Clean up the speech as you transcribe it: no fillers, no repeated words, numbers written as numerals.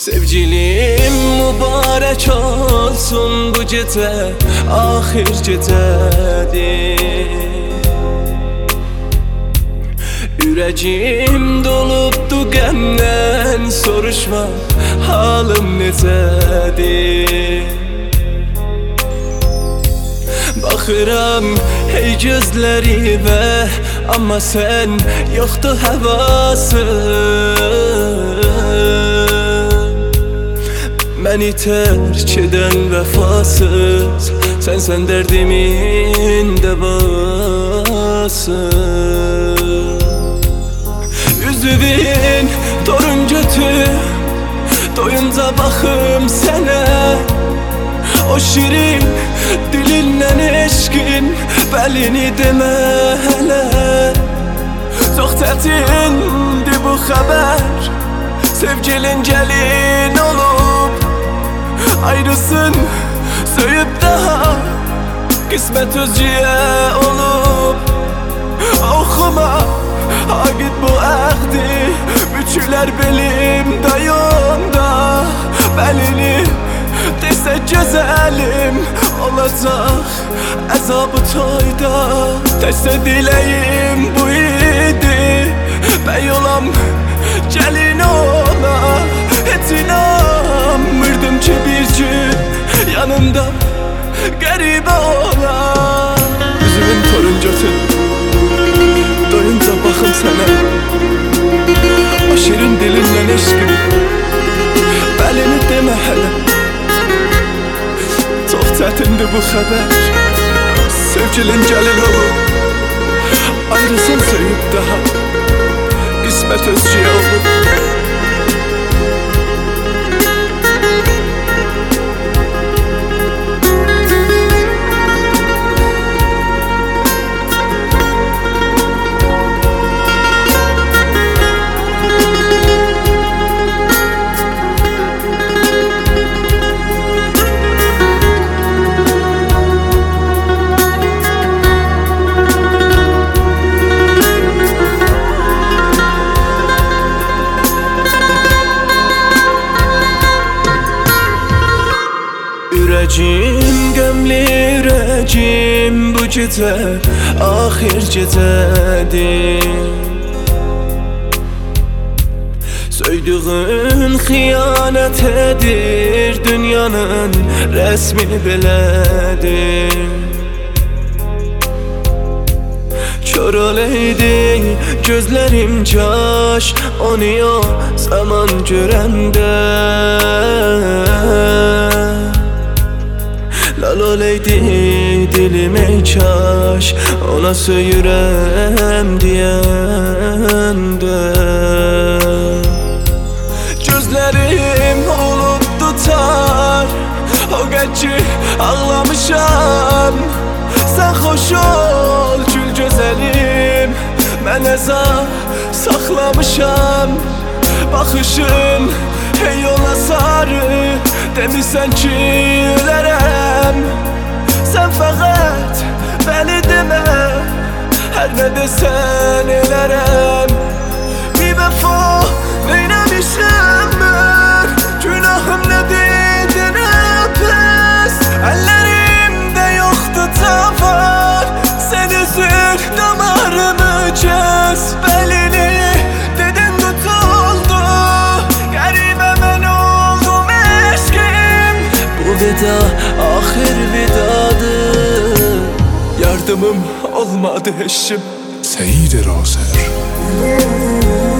Sevgilim mübarek olsun bu gece, ahir gecedir. Yüreğim dolubdu qəmdən, soruşma halım necədir. Baxıram hey gözlərimə, amma sən yoxdur həvasın. Məni tərk edən vəfasız, sənsən dərdimin dəvası. Üzüvin torun götür, doyunca baxım sənə. O şirin dilindən eşqin bəlini demə hələ. Çox çətindir bu xəbər, sevgilin gəlin olub. Ayrısın söyüb daha, qismət özcüyə olub. Oxuma Agit bu əqdi, bükülər belim dayında. Bəlini desək gözəlim olacaq əzabı toyda. Təsə diləyim bu idi, bəy olam, gəlin ola. Heç inanmırdım ki bir gün yanımda qəribə ola. Üzümün torun götür, doyunca baxım sənə. O şirin dilindən eşqim bəlini demə hələ. Çox çətindir bu xəbər, sevgilin gəlin olub. Ayrısın söyüb daha, qismət özcüyə olub. Ürəcim, gömlü ürəcim bu gecə, ahir gecədir. Söydüğün xiyanət edir, dünyanın rəsmi belədir. Kör oləydi gözlərim kaş, onu o zaman görəndə. Lal oləydi dilim ey kaş, ona söyürəm deyəndə. Gözlərim olub tutar, o qədki ağlamışam. Sən xoş ol gül gözəlim, mən əzab saxlamışam. Baxışın hey yola sarı, demirsən ki ölərəm. Sən fəqət bəni demə, hər nə desən elərəm. Bir vəfa neynəmişəm mən, günahım nədir nə pəs. Əllərimdə yoxdur tavar, sən üzür damarımı kəs. Bəlini dedin tutuldu, qəribə mən oldum eşqim. Bu vida ahir vidadır, yardımım olmadı eşim. Seyid Raser.